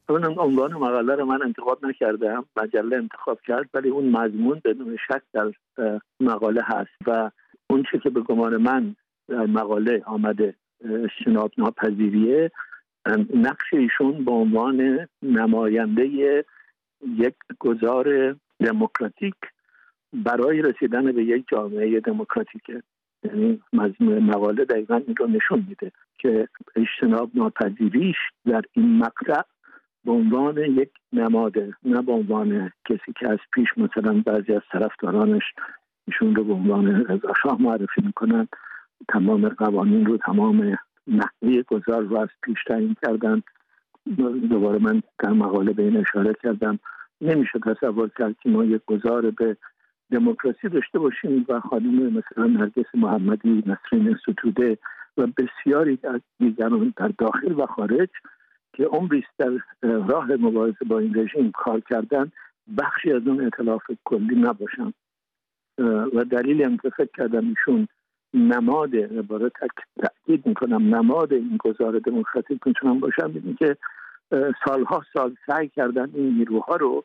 اون عنوان مقاله رو من انتخاب نکردم، مجله انتخاب کرد، ولی اون مضمون بدون شک در مقاله هست و اون چه که به گمان من در مقاله آمده اجتناب ناپذیریه، نقش ایشون به عنوان نماینده یک گذار دموکراتیک برای رسیدن به یک جامعه دموکراتیکه. یعنی مضمون مقاله دقیقاً این رو نشون میده که اجتناب ناپذیریش در این مقطع به عنوان یک نماده، نه به عنوان کسی که از پیش مثلا بعضی از طرفدارانش ایشون رو به عنوان رضا شاه معرفی میکنن، تمام قوانین رو، تمام نحوه گذار رو از پیش تعیین کردن. دوباره من در مقاله به این اشاره کردم نمیشه تصور کرد که ما یک گذار به دموکراسی داشته باشیم و خانم مثلا نرگس محمدی، نسرین ستوده و بسیاری از دیگران در داخل و خارج که عمریست در راه مبارزه با این رژیم کار کردن بخشی از اون ائتلاف کلی نباشن. و دلیلی هم که فکر کردم ایشون نماد، عبارت تأکید میکنم، نماد این گذار دموکراتیک میتونم باشم، اینه که سالها سال سعی کردن این نیروها رو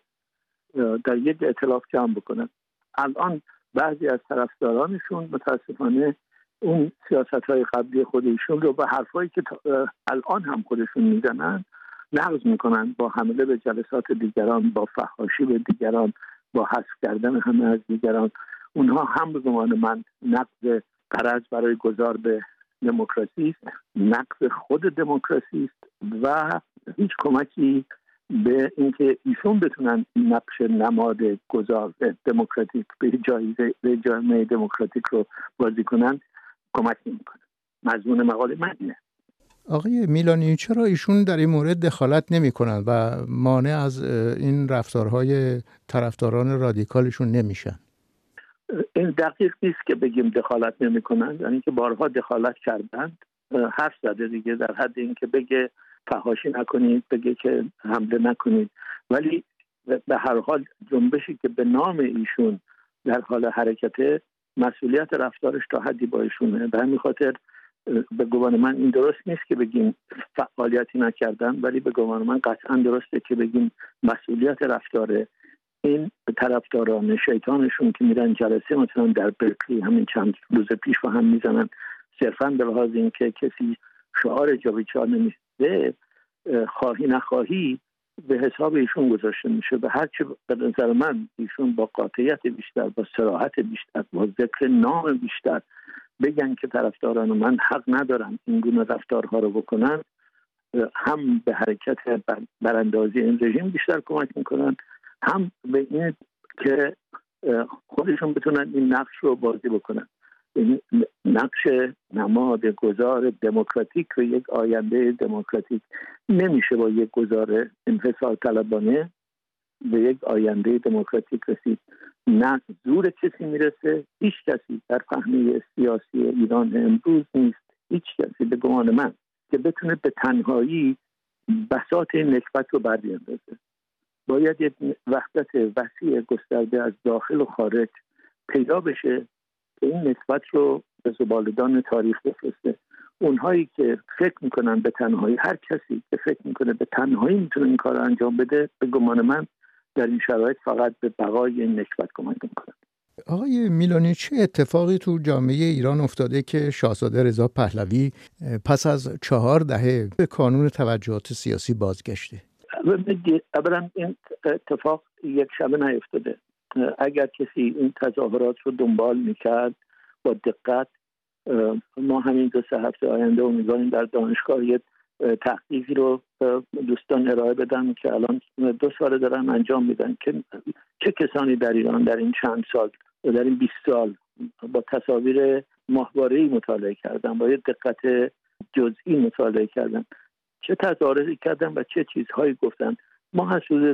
در یک ائتلاف جمع بکنن. الان بعضی از طرفدارانشون متاسفانه اون سیاست‌های قبلی خودشون رو و حرفایی که الان هم خودشون میزنن نقض میکنن، با حمله به جلسات دیگران، با فحاشی به دیگران، با حذف کردن همه از دیگران. اونها هم به گمان من نقض غرض برای گذار به دموکراسی است، نقض خود دموکراسی است و هیچ کمکی به اینکه ایشون بتونن نقش نماد گذار دموکراتیک به جامعه دموکراتیک رو بازی کنن کمک نمیکنه. مضمون مقاله من اینه. آقای میلانی، چرا ایشون در این مورد دخالت نمی کنند و مانع از این رفتارهای طرفداران رادیکالشون نمیشن؟ این دقیق نیست که بگیم دخالت نمی کنند، یعنی که بارها دخالت کردند. حرف زده دیگه، در حد این که بگه فحاشی نکنید، بگه که حمله نکنید، ولی به هر حال جنبشی که به نام ایشون در حال حرکته، مسئولیت رفتارش تا حدی با ایشونه. به همین خاطر به گمان من این درست نیست که بگیم فعالیتی نکردن، ولی به گمان من قطعا درسته که بگیم مسئولیت رفتار این طرفداران شیطانشون که میرن جلسه مثلا در برکلی همین چند روز پیش با هم میزنن، صرفا به لحاظ این که کسی شعار جاویدچار نمیده، خواهی نخواهی به حساب ایشون گذاشته میشه. به هر چه به نظر من ایشون با قاطعیت بیشتر، با صراحت بیشتر، با ذکر نام بیشتر بگن که طرفداران من حق ندارن این گونه رفتارها رو بکنن، هم به حرکت براندازی این رژیم بیشتر کمک میکنن، هم به این که خودشون بتونن این نقش رو بازی بکنن. این نقش نماد گذار دموکراتیک و یک آینده دموکراتیک نمیشه با یک گذار انحصار طلبانه به یک آینده دموکراتیک رسید. نه زور کسی میرسه، هیچ کسی در پهنه سیاسی ایران امروز نیست، هیچ کسی به گمان من که بتونه به تنهایی بساط این نکبت رو بربیاندازه. باید یک وحدت وسیع گسترده از داخل و خارج پیدا بشه که این نسبت رو به زبالدان تاریخ بفرسته. اونهایی که فکر میکنن به تنهایی، هر کسی که فکر میکنه به تنهایی میتونه این کار رو انجام بده، به گمان من در این شرایط فقط به بقای این نسبت کمک میکنه. آقای میلانی، چه اتفاقی تو جامعه ایران افتاده که شاهزاده رضا پهلوی پس از 4 دهه به کانون توجهات سیاسی بازگشته؟ اولا این اتفاق یک شبه نیفتاده. اگر کسی این تظاهرات رو دنبال میکرد با دقت، ما همین 2-3 هفته آینده امیدواریم در دانشگاه یک تحقیقی رو دوستان ارائه بدن که الان 2 سال دارن انجام میدن که چه کسانی در ایران در این چند سال، در این 20 سال با تصاویر ماهواره‌ای مطالعه کردن، با یک دقت جزئی مطالعه کردن، چه تظاهراتی کردن و چه چیزهایی گفتن. ما حدود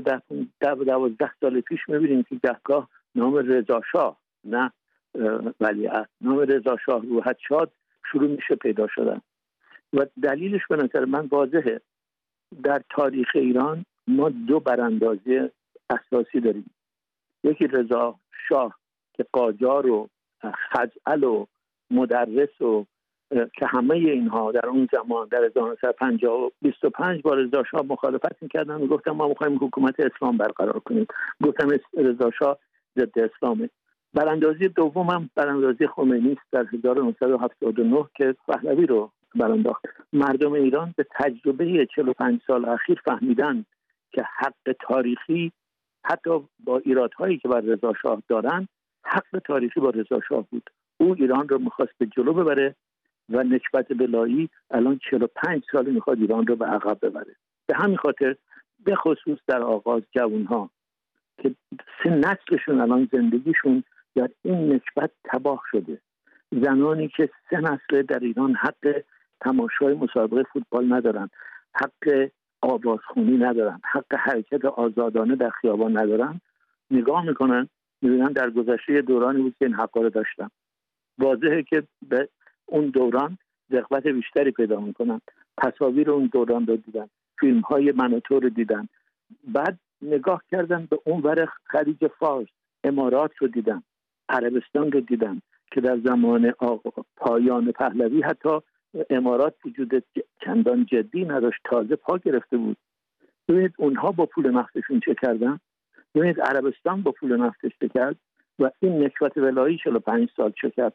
12 سال پیش می‌بینیم که گهگاه نام رضا شاه، نه ولیعهد، نام رضا شاه روحت شاد شروع میشه پیدا شدن و دلیلش به نظر من واضحه. در تاریخ ایران ما 2 براندازی اساسی داریم. یکی رضا شاه که قاجار و خزعل و مدرس و که همه اینها در اون زمان در 1950 25 با رضا شاه مخالفت می‌کردن و گفتن ما می‌خوایم حکومت اسلام برقرار کنیم. گفتم رضا شاه ضد اسلامه. براندازی دوم هم براندازی خمینی است در 1979 که پهلوی رو برانداخت. مردم ایران به تجربه 45 سال اخیر فهمیدن که حق تاریخی حتی با ایرادهایی که بر رضا شاه دارن، حق تاریخی با رضا شاه بود. او ایران رو می‌خواست به جلو ببره و نکبت بلایی الان 45 سال میخواد ایران رو به عقب ببره. به همین خاطر به خصوص در آغاز جوانها که 3 نسلشون الان زندگیشون در این نکبت تباه شده، زنانی که 3 نسل در ایران حق تماشای مسابقه فوتبال ندارن، حق آوازخوانی ندارن، حق حرکت آزادانه در خیابان ندارن، نگاه میکنن میبینن در گذشته دورانی بود که این حقا رو داشتن. واضحه که به اون دوران رغبت بیشتری پیدا میکنن. تصاویر اون دوران رو دیدن، فیلم های من و تو رو دیدن، بعد نگاه کردن به اون ور خلیج فارس، امارات رو دیدن، عربستان رو دیدن که در زمان پایان پهلوی حتی امارات وجود چندان جدی نداشت، تازه پا گرفته بود. ببینید اونها با پول نفتشون چه کردن، ببینید عربستان با پول نفتش چه کرد و این نکبت ولایی 45 سال چه کرد.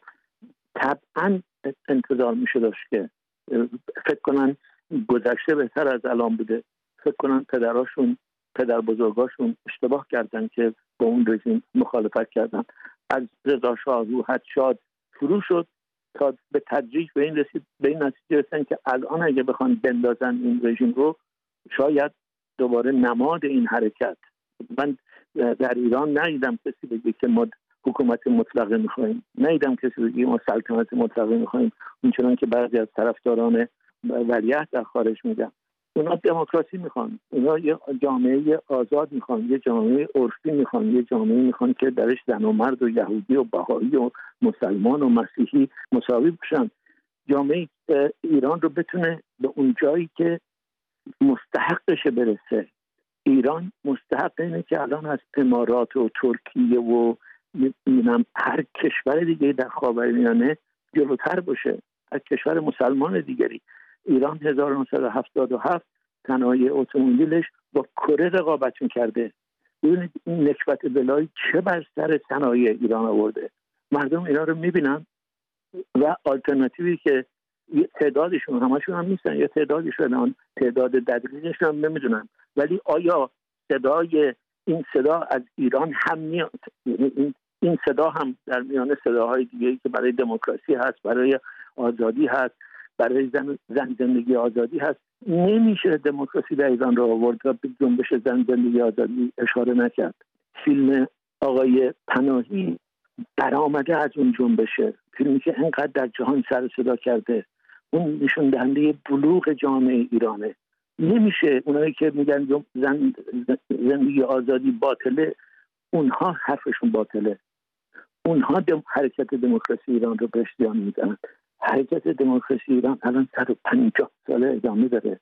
طبعا انتظار میشه داشت که فکر کنن گذشته بهتر از الان بوده، فکر کنن پدر بزرگاشون اشتباه کردن که با اون رژیم مخالفت کردن. از رضا شاه روحت شاد شروع شد تا به تدریج به این نتیجه رسیدن که الان اگه بخوان بندازن این رژیم رو، شاید دوباره نماد این حرکت. من در ایران ندیدم کسی بگه که ما حکومت مطلقه میخوایم، ندیدم کسی بگه ما سلطنت مطلقه میخوایم، اونچنان که بعضی از طرفداران ولیعهد در خارج میگن. اونا دموکراسی میخوان، اونا یه جامعه آزاد میخوان، یه جامعه عرفی میخوان، یه جامعه میخوان که درش زن و مرد و یهودی و بهایی و مسلمان و مسیحی مساوی باشن. جامعه ایران رو بتونه به اون جایی که مستحقش برسه. ایران مستحق اینه که الان از امارات و ترکیه و هر کشور دیگه در خاورمیانه جلوتر باشه، هر کشور مسلمان دیگری. ایران 1977 صنایع اتومبیلش با کره رقابت می‌کرده. ببینید این نکبت بلایی چه بر سر صنایع ایران آورده. مردم ایران رو می‌بینن و آلترناتیوی که تعدادشون همشون هم نیستن، یا تعدادشون تعداد دقیقشون هم نمیدونن، ولی آیا این صدا از ایران هم میاد؟ این صدا هم در میان صداهای دیگه‌ای که برای دموکراسی هست، برای آزادی هست، برای زن زندگی آزادی هست. نمیشه دموکراسی در ایران رو آورد و به جنبش زن زندگی آزادی اشاره نکرد. فیلم آقای پناهی برآمده از اون جنبشه، فیلمی که انقدر در جهان سر صدا کرده، اون نشون دهنده بلوغ جامعه ایرانه. نمیشه اونایی که میگن زندگی آزادی باطله، اونها حرفشون باطله. اونها حرکت دموکراسی ایران رو بهش زیان میزنن. حرکت دموکراسی ایران الان 150 ساله ادامه داره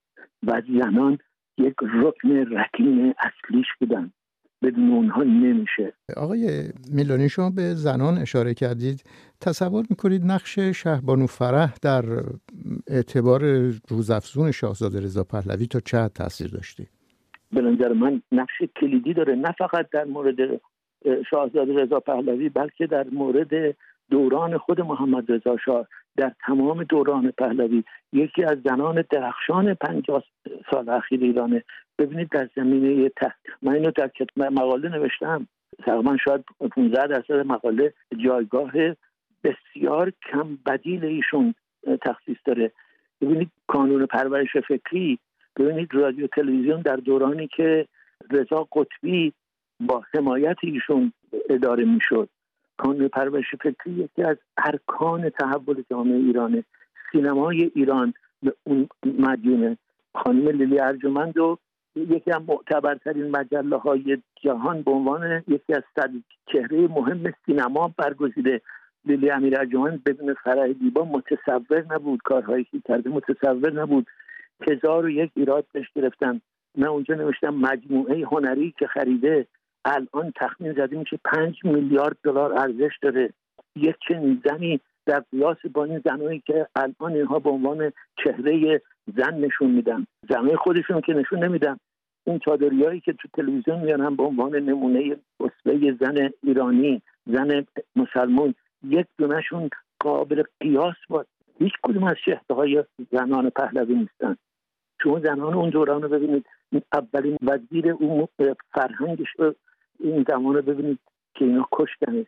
و زنان یک رکن رکین اصلیش بودن، بدون اونها نمیشه. آقای میلانی، شما به زنان اشاره کردید. تصور میکنید نقش شهبانو فرح در اعتبار روزافزون شاهزاده رضا پهلوی تا چه حد تاثیر داشته؟ به نظر من نقش کلیدی داره، نه فقط در مورد شاهزاده رضا پهلوی بلکه در مورد دوران خود محمد رضا شاه. در تمام دوران پهلوی یکی از زنان درخشان 50 سال اخیر ایرانه. ببینید در زمینه من اینو در مقاله نوشتم، تقریبا شاید 15% مقاله جایگاه بسیار کم بدیل ایشون تخصیص داره. ببینید کانون پرورش فکری، ببینید رادیو تلویزیون در دورانی که رضا قطبی با حمایت ایشون اداره میشد. کانون پرورش فکری یکی از ارکان تحول جامعه ایرانه. سینمای ایران به اون مدیونه. خانم لیلی ارجمند و یکی از معتبرترین مجله های جهان به عنوان یکی از 100 چهره مهم سینما برگزیده. لیلی امیر ارجمند بدون فرح دیبا متصور نبود، کارهایی که کرده متصور نبود. 1001 ایراد بهش گرفتن. من اونجا نوشتم مجموعه هنری که خریده الان تخمین زده میشه 5 میلیارد دلار ارزش داره. یک چنین زنی در قیاس با این زنایی که الان اینها به عنوان چهره زن نشون میدن، زنای خودشون که نشون نمیدن. این چادریایی که تو تلویزیون میارن به عنوان نمونه اسوه زن ایرانی، زن مسلمان، یک دونشون قابل قیاس با هیچ کدوم از شهرهای زنان پهلوی نیستن. شما زنان اون دوران رو ببینید، اولین وزیر اون فرهنگش این زمان رو ببینید که اینا کشتنه.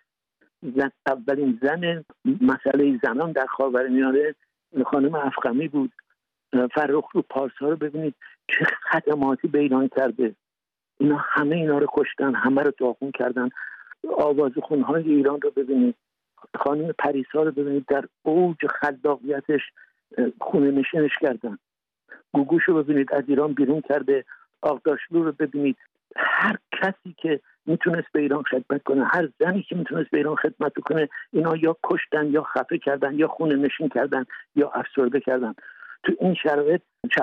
اولین زن مسئله زنان در خاورمیانه خانم افخمی بود. فرخ رو پارسا رو ببینید چه خدماتی به ایران کرده. اینا همه اینا رو کشتن، همه رو داغون کردن. آوازخونهای ایران رو ببینید، خانم پریسا رو ببینید در اوج خلاقیتش خونه نشینش کردن. گوگوش رو ببینید از ایران بیرون کرده. آغداشلو رو ببینید. هر کسی که میتونست به ایران خدمت کنه، هر زنی که میتونست به ایران خدمت کنه، اینا یا کشتن یا خفه کردن یا خونه نشین کردن یا افسرده کردن. تو این شرایط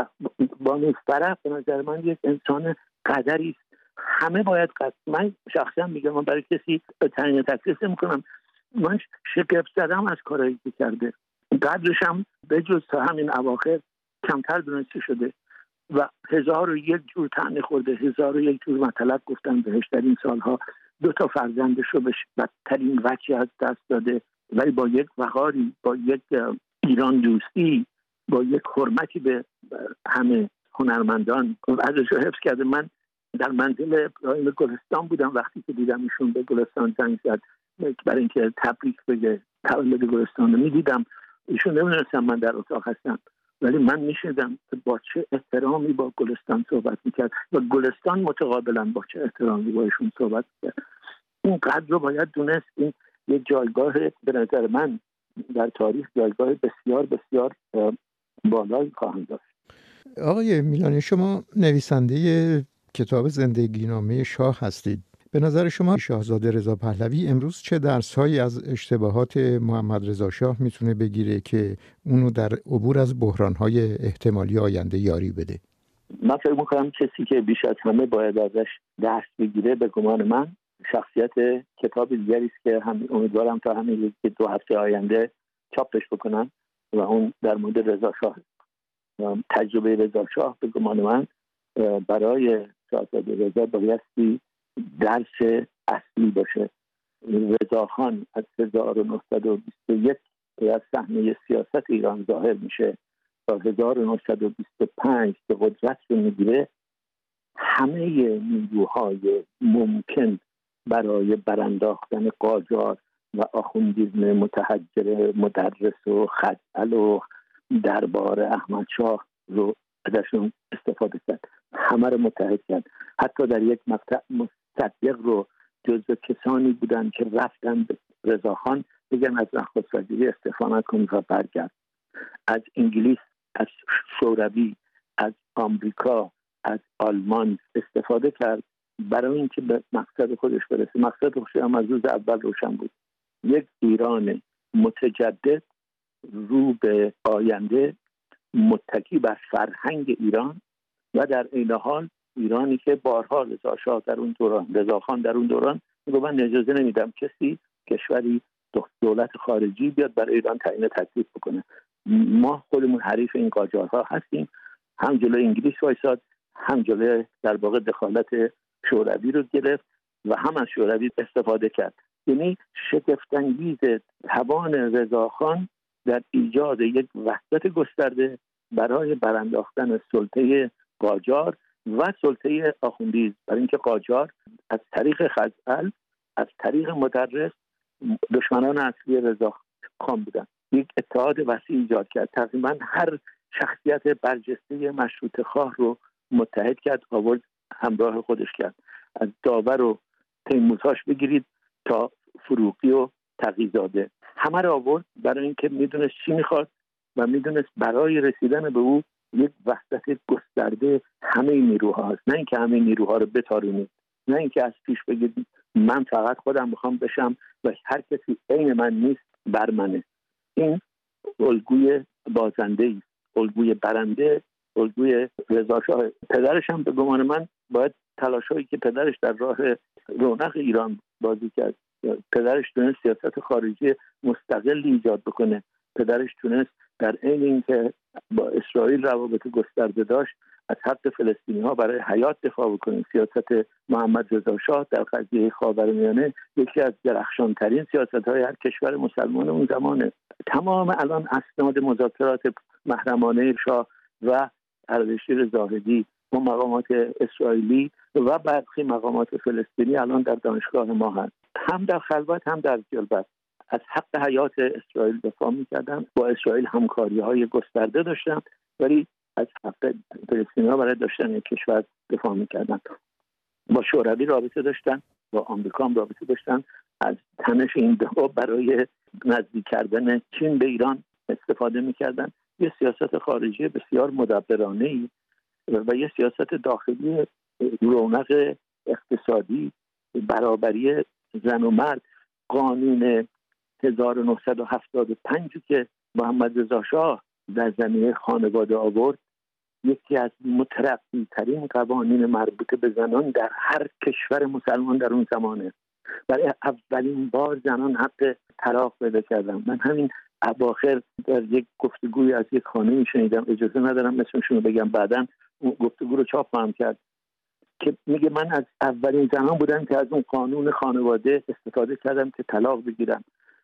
بانو فرح به نظر من یک انسان قدری است. همه باید من شخصا میگم، من برای کسی تعیین تکلیف نمی‌کنم، من شگفت زدم از کارهایی که کرده. قدرش هم به جز همین اواخر کمتر دونسته شده و 1001 جور طعنه خورده، 1001 جور مطلب گفتن بهش در این سالها. 2 فرزندش رو به بدترین وجه از دست داده، ولی با یک وقاری، با یک ایران دوستی، با یک حرمتی به همه هنرمندان ازش رو حفظ کرده. من در منزل ابراهیم گلستان بودم وقتی که دیدم ایشون به گلستان زنگ زد برای اینکه تبریک بگه تولد گلستان رو میدیدم. ایشون نمیدونستم من در اتاق هستم، ولی من میشنیدم با چه احترامی با گلستان صحبت میکرد و گلستان متقابلا با چه احترامی با ایشون صحبت میکرد. این قدر رو باید دونست. این یه جایگاه به نظر من در تاریخ جایگاه بسیار بسیار بالایی خواهند داشت. آقای میلانی، شما نویسنده کتاب زندگی نامه شاه هستید. به نظر شما شاهزاده رضا پهلوی امروز چه درس‌هایی از اشتباهات محمد رضا شاه میتونه بگیره که اونو در عبور از بحران‌های احتمالی آینده یاری بده؟ من فکر می‌کنم کسی که بیش از همه باید ازش درس بگیره به گمان من شخصیت کتاب دیگری است که امیدوارم تا همین 2 هفته آینده چاپش بکنم و اون در مورد رضا شاه. تجربه رضا شاه به گمان من برای شاهزاده رضا بایستی درس اصلی باشه. رضا خان از 1921 از صحنه سیاست ایران ظاهر میشه تا 1925 که قدرت رو میگیره، همه نیروهای ممکن برای برانداختن قاجار و آخوندیزم متحجر مدرس و خزعل و دربار احمد شاه رو ازشون استفاده کرد. همه رو متحد کرد. حتی در یک مقطع مصدق رو جزو کسانی بودن که رفتن به رضاخان بگن از نخست وزیری استعفا نکن و برگرد. از انگلیس، از شوروی، از آمریکا، از آلمان استفاده کرد برای اینکه به مقصد خودش برسه. مقصد خودش هم از روز اول روشن بود: یک ایران متجدد رو به آینده، متکی بر فرهنگ ایران و در عین حال ایرانی که بارها رضا خان در اون دوران میگه من اجازه نمیدم کسی، کشوری، دولت خارجی بیاد برای ایران تعیین تکلیف بکنه. ما خودمون حریف این قاجارها هستیم. هم جلوی انگلیس وایساد، هم جلوی در واقع دخالت شوروی رو گرفت و هم از شوروی استفاده کرد. یعنی شگفت‌انگیز توان رضاخان در ایجاد یک وحدت گسترده برای برانداختن سلطه قاجار و سلطه آخوندیز، برای اینکه قاجار از طریق خزعل، از طریق مدرس دشمنان اصلی رضاخان بودن. یک اتحاد وسیع ایجاد کرد. تقریبا هر شخصیت برجسته مشروطه خواه رو متحد کرد، آورد همراه خودش کرد. از داور و تیمورتاش بگیرید تا فروغی و تقی‌زاده، همه رو آورد برای اینکه میدونست چی میخواد و میدونست برای رسیدن به او یک وحدت گسترده همه نیروها هست. نه اینکه همه نیروها رو بتارونید، نه اینکه از پیش بگید من فقط خودم میخوام بشم و هر کسی عین من نیست بر منه. این الگوی بازنده است، الگوی برنده، الگوی رضا شاه. پدرش هم به گمان من باید تلاشایی که پدرش در راه رونق ایران بازی کرد پدرش تونست سیاست خارجی مستقلی ایجاد بکنه. پدرش تونست در عین اینکه با اسرائیل روابط گسترده داشت از حق فلسطینی ها برای حیات دفاع بکنه. سیاست محمد رضا شاه در قضیه خاورمیانه یکی از درخشانترین سیاست های هر کشور مسلمان اون زمانه. تمام الان اسناد مذاکرات محرمانه شاه و اردشیر زاهدی و مقامات اسرائیلی و برخی مقامات فلسطینی الان در دانشگاه ما هست، هم در خلوت هم در جلبت از حق حیات اسرائیل دفاع می‌کردن. با اسرائیل همکاری‌های گسترده داشتن ولی از حق فلسطینی‌ها برای داشتن یک کشور دفاع می‌کردن. با شوروی رابطه داشتن، با آمریکا هم رابطه داشتن. از تنش این دو برای نزدیک کردن چین به ایران استفاده می‌کردن. یه سیاست خارجی بسیار مدبرانه‌ای و یه سیاست داخلی رونق اقتصادی، برابری زن و مرد. قانون 1975 که محمد رضا شاه در زمینه خانواده آورد یکی از مترقی ترین قوانین مربوط به زنان در هر کشور مسلمان در اون زمانه. برای اولین بار زنان حق طلاق پیدا کردن. من همین اواخر در یک گفتگوی از یک خانمی شنیدم، اجازه ندارم اسمشون رو بگم، بعداً اون گفتگو رو چاپ خواهم کرد، که میگه من از اولین زنان بودم که از اون قانون خانواده استفاده کردم که طلاق بگیرم.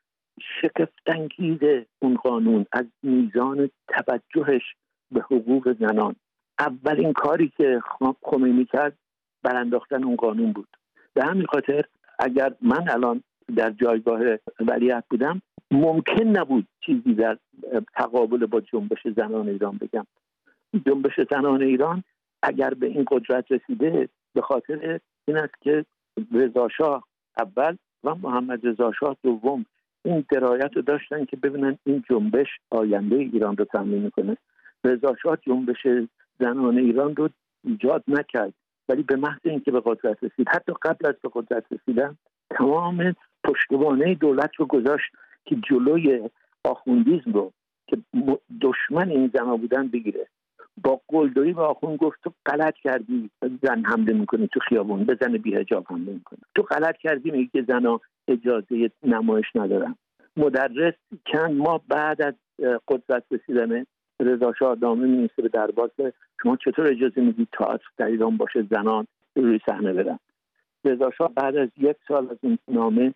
شگفت‌انگیز اون قانون از میزان توجهش به حقوق زنان. اولین کاری که خمینی کرد برانداختن اون قانون بود. به همین خاطر اگر من الان در جایگاه ولیعهد بودم ممکن نبود چیزی در تقابل با جنبش زنان ایران بگم. جنبش زنان ایران اگر به این قدرت رسیده به خاطر این است که رضا شاه اول و محمد رضا شاه دوم این درایت رو داشتن که ببینن این جنبش آینده ایران رو تضمین میکنه. رضا شاه جنبش زنان ایران رو ایجاد نکرد ولی به محض اینکه به قدرت رسید، حتی قبل از به قدرت رسیدن، تمام پشتوانه دولت رو گذاشت که جلوی آخوندیسم رو که دشمن این زنان بودن بگیره. با قلدری به آخوند گفت تو غلط کردی زن حمله میکنی تو خیابون، به زن بی‌حجاب حمله میکنی، تو غلط کردی میگی که زنها اجازه نمایش ندارن. مدرس چند ماه بعد از قدرت رسیدن رضا شاه نامه می‌نویسه به دربار که شما چطور اجازه میدید تئاتر در ایران باشه زنان روی صحنه برن. رضا شاه بعد از 1 سال از این نامه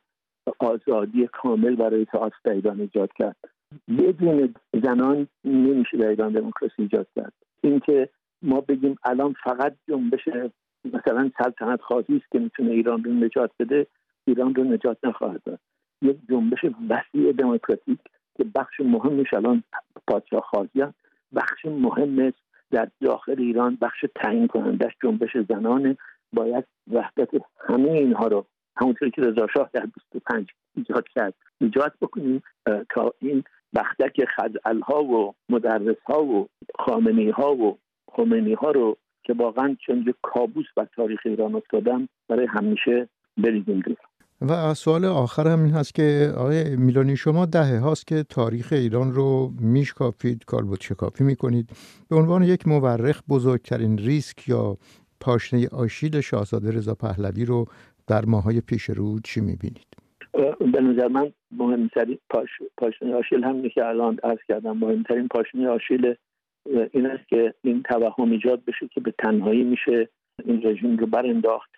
آزادی کامل برای تئاتر در ایران ایجاد کرد. بدون زنان نمیشه در ایران دموکراسی ایجاد کرد. اینکه ما بگیم الان فقط جنبش مثلا سلطنت خواهی است که میتونه ایران رو نجات بده، ایران رو نجات نخواهد داد. یک جنبش وسیع دموکراتیک که بخش مهمش الان پادشاه خواهیان، بخش مهمش در داخل ایران بخش تعیین کنندش جنبش زنانه. باید وحدت همه اینها رو همونطوری که رضا شاه در 25 ایجاد کرد ایجاد بکنیم تا این بختک خزعل‌ها و مدرس‌ها و خامنه‌ای‌ها و خمینی‌ها رو که واقعا چون کابوس بر تاریخ ایران افتادن برای همیشه بریزیم دور. و سوال آخر هم این هست که آقای میلانی شما دهه هاست که تاریخ ایران رو میشکافید، کالبد شکافی میکنید. به عنوان یک مورخ بزرگترین ریسک یا پاشنه آشیل شاهزاده رضا پهلوی رو در ماهای پیش رو چی میبینید؟ به نظر من مهمترین پاشنه آشیل همینه که الان عرض کردم. مهمترین پاشنه آشیل این است که این توهم ایجاد بشه که به تنهایی میشه این رژیم رو برانداخت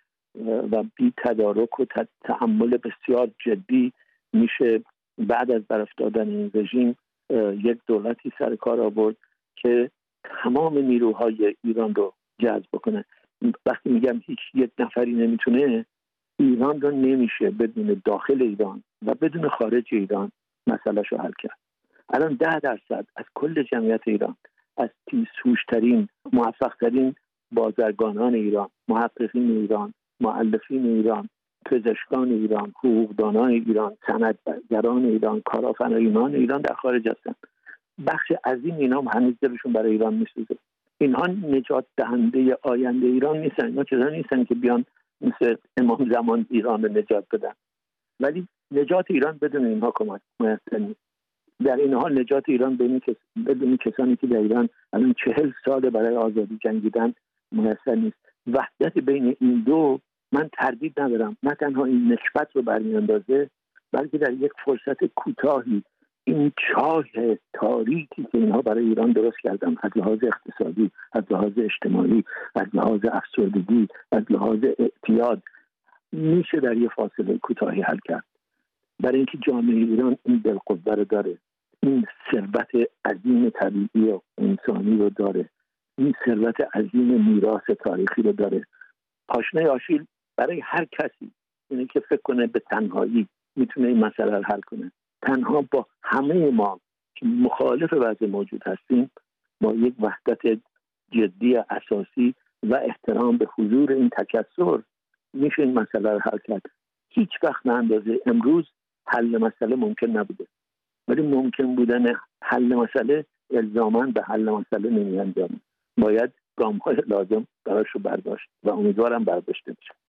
و بی تدارک و تأمل بسیار جدی میشه بعد از برافتادن این رژیم یک دولتی سر کار آورد که تمام نیروهای ایران رو جذب کنه. وقتی میگم هیچ یک نفری نمیتونه، ایران رو نمیشه بدون داخل ایران و بدون خارج ایران مسئله‌شو حل کرد. الان 10% از کل جمعیت ایران، از تیزهوش‌ترین موفق‌ترین بازرگانان ایران، محققین ایران، مؤلفین ایران، پزشکان ایران، حقوقدانان ایران، صنعتگران ایران، کارآفرینان ایران در خارج هستند. بخش عظیم اینا هنوز دلشون برای ایران میسوزه. اینها نجات دهنده آینده ایران نیستن. اینا چیزا نیستن که بیان مثل امام زمان ایران رو نجات بدن. ولی نجات ایران بدون اینها کمک میسر نیست. در این حال نجات ایران بدون کسانی که در ایران الان 40 سال برای آزادی جنگیدن میسر نیست. وحدت بین این دو من تردید ندارم نه تنها این نکبت رو برمیاندازه، بلکه در یک فرصت کوتاهی این چاه تاریکی که اینها برای ایران درست کردن، از لحاظ اقتصادی، از لحاظ اجتماعی، از لحاظ افسردگی، از لحاظ اعتیاد، میشه در یه فاصله کوتاهی حل کرد. برای اینکه جامعه ایران این بالقوه رو داره، این ثروت عظیم طبیعی و انسانی رو داره، این ثروت عظیم میراث تاریخی رو داره. پاشنه آشیل برای هر کسی اینه که فکر کنه به تنهایی میتونه این مسئله رو حل کنه. تنها با همه ما که مخالف وضع موجود هستیم، با یک وحدت جدی اساسی و احترام به حضور این تکثر، میشه این مسئله رو حل کرد. هیچ وقت به اندازه امروز حل مسئله ممکن نبوده، ولی ممکن بودن حل مسئله الزاماً به حل مسئله نمی انجامه. باید گام‌های لازم براش رو برداشت و امیدوارم برداشته بشه.